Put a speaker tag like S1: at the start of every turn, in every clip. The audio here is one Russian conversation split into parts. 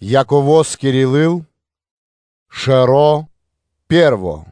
S1: Яковос Кирилил, Шеро Перво.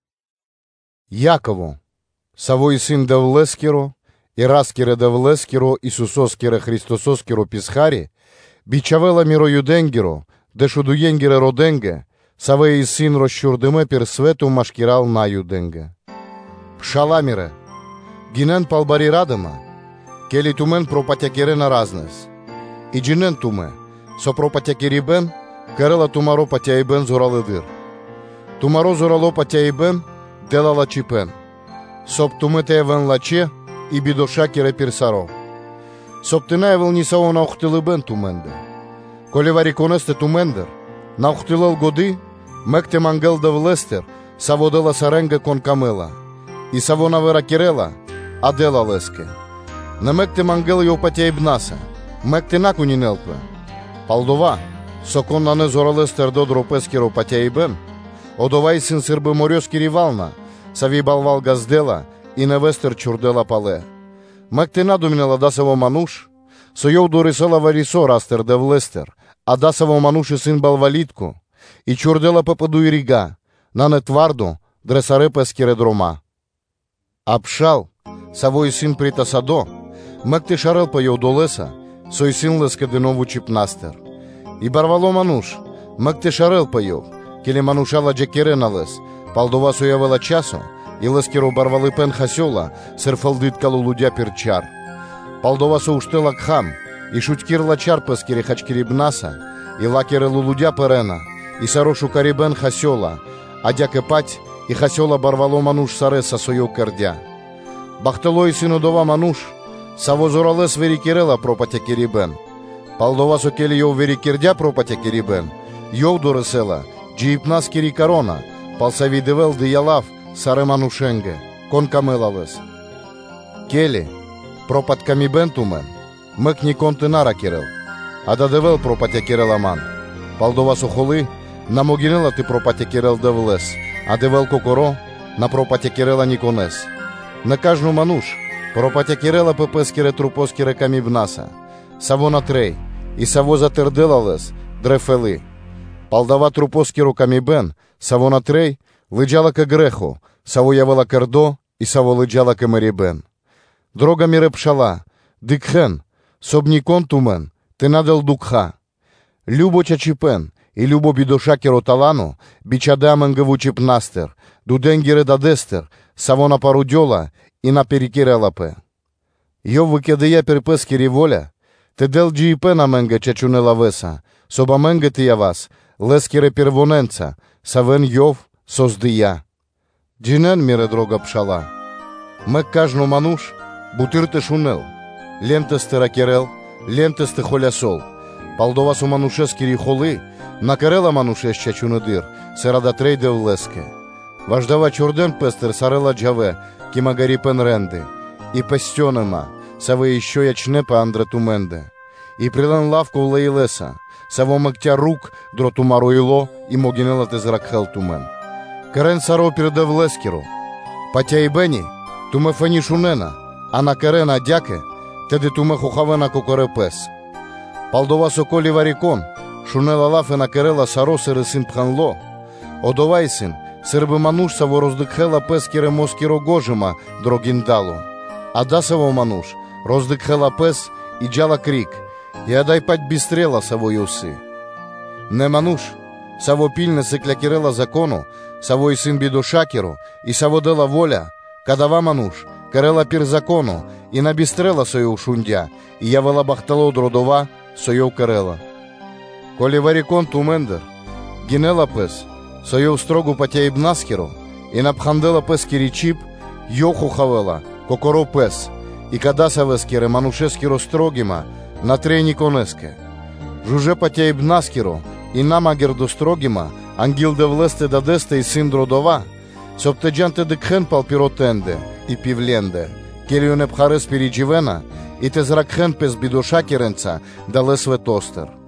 S1: Яково, Савой сын Давлескеро, Ираскере Давлескеро, Исусоскере Христососкеро Писхари, Бичавела Миро Юденгеро, Дешудуенгере Роденге, Савей сын Рощурдеме Персвету Машкирал на Юденге. Пшаламире, Гинен Палбари Радама, Кели тумен пропатякерена разнес. И джинен туме, со пропатякерибен, Карела тумаро патяйбен зоралыдыр. Тумаро зорало патяйбен, делала чипен. Соп тумытаевен лаче, и бидоша кире пирсаро. Соп тынаевел нисао наухтылыбен туменде. Коли вариконесте тумендер, наухтылал годы, мекте мангел давлестер, саводела саренге кон камела. И савона вера кирела, адела леске. На мекте мангел йо патяйбнаса, мекте накунинелпе. Палдова, сокон на не зоралестер до дропескеро патяйбен, одовай сын сырбы морёскири вална, сави балвал газдела, и невестер чурдела пале. Мекте надуминела дасаво мануш, со йов дорисала варисо растер девлестер, а дасаво мануши сын балвалитко, и чурдела пепаду и рига, на не твардо, дресаре пескере дрома. Апшал, савой сын притасадо, мекте шарел по йов до леса, сой сын леске денову чипнастер. И барвало мануш, мекте шарел по йов, келе манушала джекере на лес, палдова соявела часо, и лескеро барвалы пен хасёла, сырфалдыт калу лудя перчар. Палдова со уштела кхам, и шутькир лачар пескере хачкири бнаса, и лакере лулудя перена, и сарошу карибен хасёла, адяке пать, и хасёла барвало мануш сареса сою кердя. Бахтело и сынудова мануш, саво зоралес верикерела пропатя кирибен. Палдова со келе йов верикердя пропатя кирибен, йов доресела, джиипнас кири корона, палсави девел диялав, саре манушенге, кон камелалес. Кели, пропат камибен тумен, мек ни контенара кирел, а да девел пропатя киреламан. Палдова со холи, на могинела ти пропатя кирел девлес, а девел кокоро, на пропатя кирела никонес. На кажну мануш, пропатя кирела пепескере трупоскере камибнаса, саво на трей, и саво затерделалес, дрефели. Палдова трупоскеру камибен, саво на трей, лыджала ка греху, саво явела кердо, и саво лыджала ка мерибен. Дрога мире пшала, дикхен, собникон тумен, ты надел дукха. Любо чачипен, и любо бидоша кероталану, бичадамен гавучип настер, дуденгере дадестер, саво на парудьола, и на перикерелапе. Йов выкедея перпескери воля, те дел джиипена менге чачунела веса, соба менге ти явас, лескере первоненца, савен йов создия. Джинен мире дрога пшала. Мек кажну мануш, бутырте шунел, лентесте ракерел, лентесте холясол. Палдова су манушескири холи, накарела манушеш чачунедир, серада трейде в леске. Важдава чурден пестер сарела джаве, кимагари пен ренди, и пестенема, саве еще ячне па андре туменде. И прилен лавку в лейлеса, саво мектя рук дротумаро ило, и могинела те зракхел тумен. Карен саро переде в лескеру, патя и бени, туме фени шунена, а на карена дяке, теде туме хухавена кокоре пес. Палдова соколи варикон, шунела лафе на карела саро сере син пханло, одовай син, сербе мануш саво роздыкхела пес кире москиро гожима дрогиндало, а да саво мануш, роздыкхела пес и джала крик, и адай пать бистрела саво юсы. Не мануш, саво пильне секля кирела закону, саво и сын бидошакеру, и саво дела воля, кадава мануш, карела пир закону, и набистрела сою шундя, и явела бахтало дродова, сою карела. Коли варикон тумендер, гинела пес, сою строгу патяибнаскеру, и напхандела пес киричип, йоху хавела, кокоро пес, и кадаса вескере манушескеро строгима, на трейни конеске. Жуже патяибнаскеру, и намагер до строгима, ангил девлесте дадесте и сын дродова, соптеджанте декхен палпиротенде и пивленде, келио не пхарес перидживена, и те зракхен пес бидоша керенца, дале светостер.